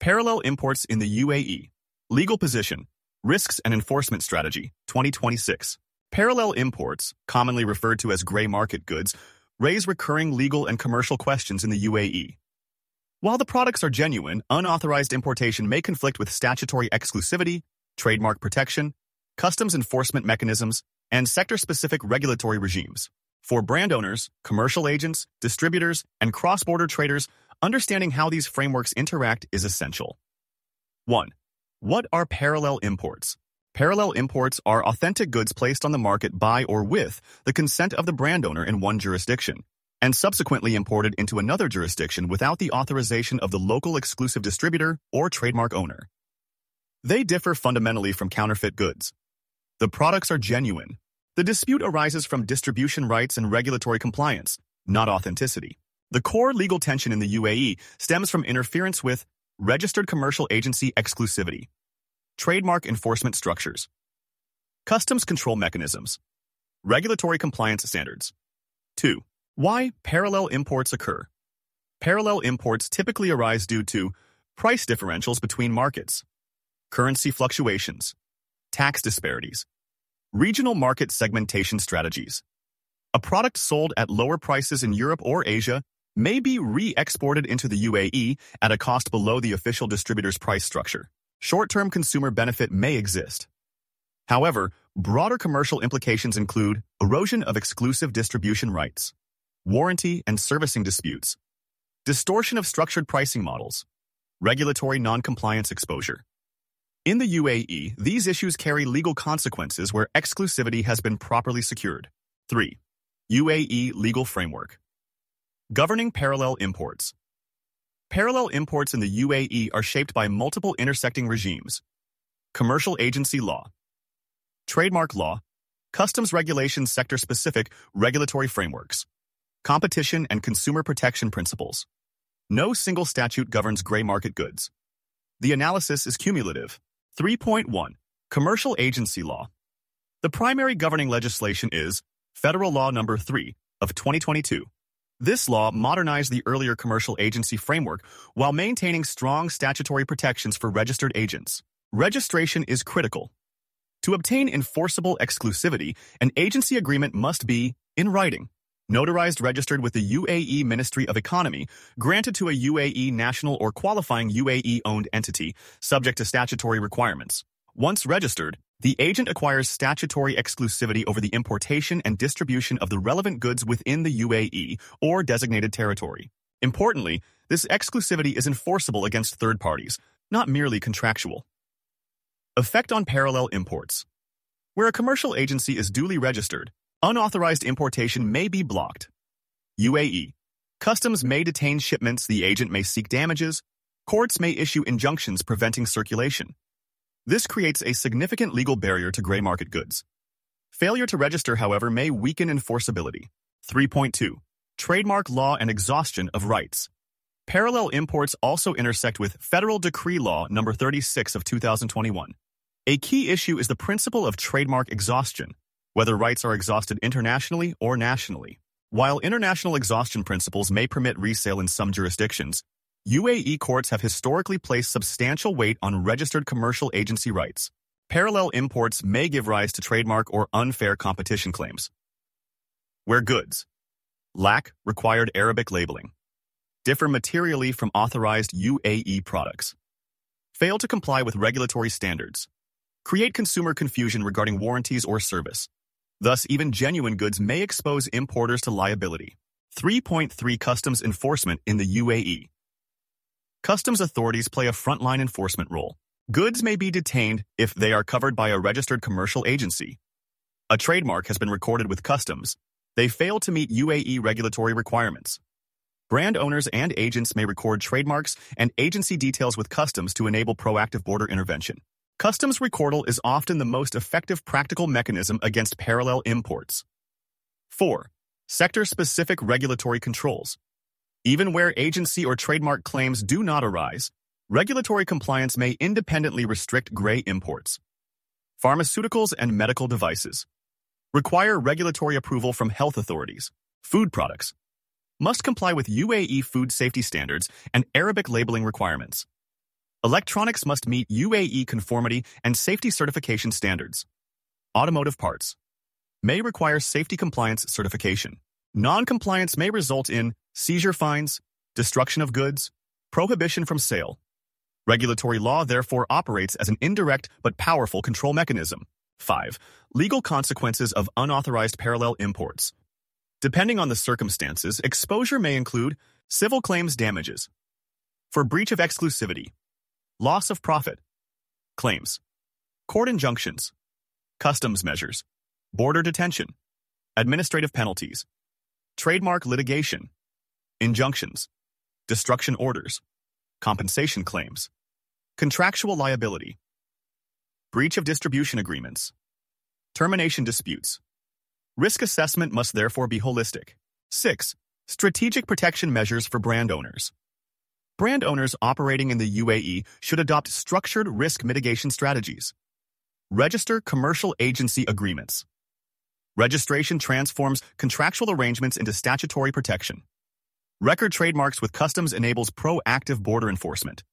Parallel imports in the UAE. Legal position, risks and enforcement strategy, 2026. Parallel imports, commonly referred to as gray market goods, raise recurring legal and commercial questions in the UAE. While the products are genuine, unauthorized importation may conflict with statutory exclusivity, trademark protection, customs enforcement mechanisms, and sector-specific regulatory regimes. For brand owners, commercial agents, distributors, and cross-border traders, understanding how these frameworks interact is essential. 1. What are parallel imports? Parallel imports are authentic goods placed on the market by or with the consent of the brand owner in one jurisdiction, and subsequently imported into another jurisdiction without the authorization of the local exclusive distributor or trademark owner. They differ fundamentally from counterfeit goods. The products are genuine. The dispute arises from distribution rights and regulatory compliance, not authenticity. The core legal tension in the UAE stems from interference with registered commercial agency exclusivity, trademark enforcement structures, customs control mechanisms, regulatory compliance standards. 2. Why parallel imports occur. Parallel imports typically arise due to price differentials between markets, currency fluctuations, tax disparities, regional market segmentation strategies. A product sold at lower prices in Europe or Asia may be re-exported into the UAE at a cost below the official distributor's price structure. Short-term consumer benefit may exist. However, broader commercial implications include erosion of exclusive distribution rights, warranty and servicing disputes, distortion of structured pricing models, regulatory non-compliance exposure. In the UAE, these issues carry legal consequences where exclusivity has been properly secured. 3. UAE legal framework. Governing parallel imports. Parallel imports in the UAE are shaped by multiple intersecting regimes: commercial agency law, trademark law, customs regulations, sector-specific regulatory frameworks, competition and consumer protection principles. No single statute governs gray market goods. The analysis is cumulative. 3.1. Commercial agency law. The primary governing legislation is Federal Law No. 3 of 2022. This law modernized the earlier commercial agency framework while maintaining strong statutory protections for registered agents. Registration is critical. To obtain enforceable exclusivity, an agency agreement must be, in writing, notarized, registered with the UAE Ministry of Economy, granted to a UAE national or qualifying UAE-owned entity, subject to statutory requirements. Once registered, the agent acquires statutory exclusivity over the importation and distribution of the relevant goods within the UAE or designated territory. Importantly, this exclusivity is enforceable against third parties, not merely contractual. Effect on parallel imports. Where a commercial agency is duly registered, unauthorized importation may be blocked. UAE. Customs may detain shipments, the agent may seek damages, courts may issue injunctions preventing circulation. This creates a significant legal barrier to gray market goods. Failure to register, however, may weaken enforceability. 3.2. Trademark law and exhaustion of rights. Parallel imports also intersect with Federal Decree Law No. 36 of 2021. A key issue is the principle of trademark exhaustion, whether rights are exhausted internationally or nationally. While international exhaustion principles may permit resale in some jurisdictions, UAE courts have historically placed substantial weight on registered commercial agency rights. Parallel imports may give rise to trademark or unfair competition claims. Where goods lack required Arabic labeling, differ materially from authorized UAE products, fail to comply with regulatory standards, create consumer confusion regarding warranties or service. Thus, even genuine goods may expose importers to liability. 3.3. Customs enforcement in the UAE. Customs authorities play a frontline enforcement role. Goods may be detained if they are covered by a registered commercial agency. A trademark has been recorded with customs. They fail to meet UAE regulatory requirements. Brand owners and agents may record trademarks and agency details with customs to enable proactive border intervention. Customs recordal is often the most effective practical mechanism against parallel imports. 4. Sector-specific regulatory controls. Even where agency or trademark claims do not arise, regulatory compliance may independently restrict gray imports. Pharmaceuticals and medical devices require regulatory approval from health authorities. Food products must comply with UAE food safety standards and Arabic labeling requirements. Electronics must meet UAE conformity and safety certification standards. Automotive parts may require safety compliance certification. Non-compliance may result in seizure fines, destruction of goods, prohibition from sale. Regulatory law therefore operates as an indirect but powerful control mechanism. 5. Legal consequences of unauthorized parallel imports. Depending on the circumstances, exposure may include civil claims damages for breach of exclusivity, loss of profit, claims, court injunctions, customs measures, border detention, administrative penalties, trademark litigation, injunctions, destruction orders, compensation claims, contractual liability, breach of distribution agreements, termination disputes. Risk assessment must therefore be holistic. 6. Strategic protection measures for brand owners. Brand owners operating in the UAE should adopt structured risk mitigation strategies. Register commercial agency agreements. Registration transforms contractual arrangements into statutory protection. Record trademarks with customs enables proactive border enforcement.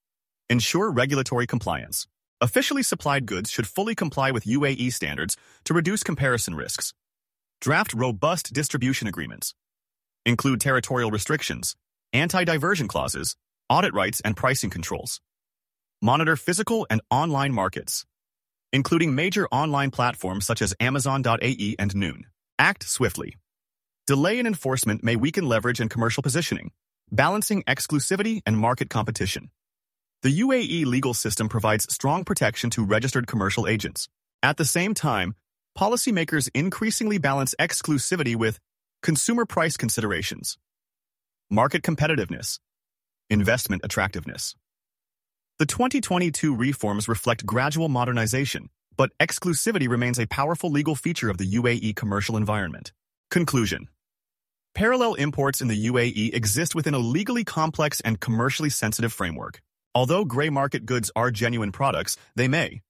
Ensure regulatory compliance. Officially supplied goods should fully comply with UAE standards to reduce comparison risks. Draft robust distribution agreements. Include territorial restrictions, anti-diversion clauses, audit rights, and pricing controls. Monitor physical and online markets, including major online platforms such as Amazon.ae and Noon. Act swiftly. Delay in enforcement may weaken leverage and commercial positioning, balancing exclusivity and market competition. The UAE legal system provides strong protection to registered commercial agents. At the same time, policymakers increasingly balance exclusivity with consumer price considerations, market competitiveness, investment attractiveness. The 2022 reforms reflect gradual modernization, but exclusivity remains a powerful legal feature of the UAE commercial environment. Conclusion. Parallel imports in the UAE exist within a legally complex and commercially sensitive framework. Although gray market goods are genuine products, they may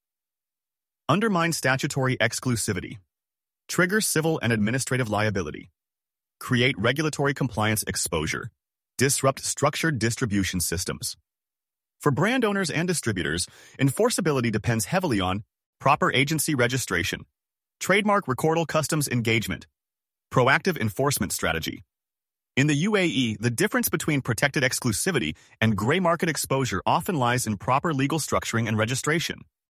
undermine statutory exclusivity, trigger civil and administrative liability, create regulatory compliance exposure, disrupt structured distribution systems. For brand owners and distributors, enforceability depends heavily on proper agency registration, trademark recordal customs engagement, proactive enforcement strategy. In the UAE, the difference between protected exclusivity and gray market exposure often lies in proper legal structuring and registration.